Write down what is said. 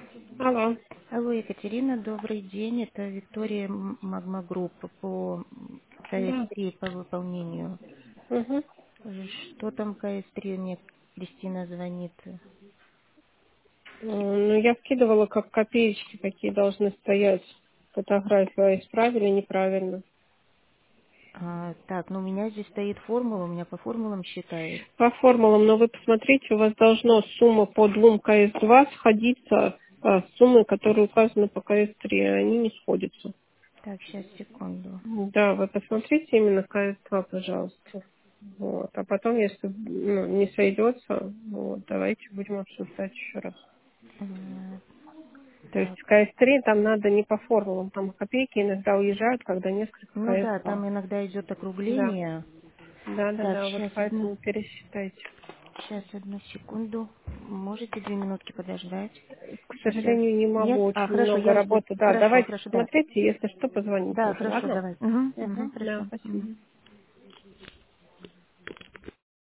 Алло. Алло, Екатерина, добрый день. Это Виктория Магма Групп по Да. КС-3 по выполнению. Угу. Что там КС-3? Мне Кристина звонит. Ну, я скидывала как копеечки, какие должны стоять фотографию, а исправили неправильно. Так, ну у меня здесь стоит формула, у меня по формулам считает. По формулам, но вы посмотрите, у вас должна сумма по двум КС-2 сходиться с суммой, которые указаны по КС-3, а они не сходятся. Так, сейчас, секунду. Да, вы посмотрите именно КС-2, пожалуйста. Вот. А потом, если не сойдется, вот, давайте будем обсуждать еще раз. М, То есть Так, КС-3 там надо не по формулам, там копейки иногда уезжают, когда несколько ну да, КС-2. там иногда идет Да, округление. да, да, Так, да, вот сейчас поэтому пересчитайте. одну секунду. Можете 2 минутки подождать? К Сейчас. сожалению, не Нет? могу, очень Хорошо, много я жду. работы. Да, Хорошо, давайте хорошо, да. посмотрите, если что, позвоните Да, уже, хорошо, ладно? давай. Угу, Угу, да, хорошо. Мгм. спасибо.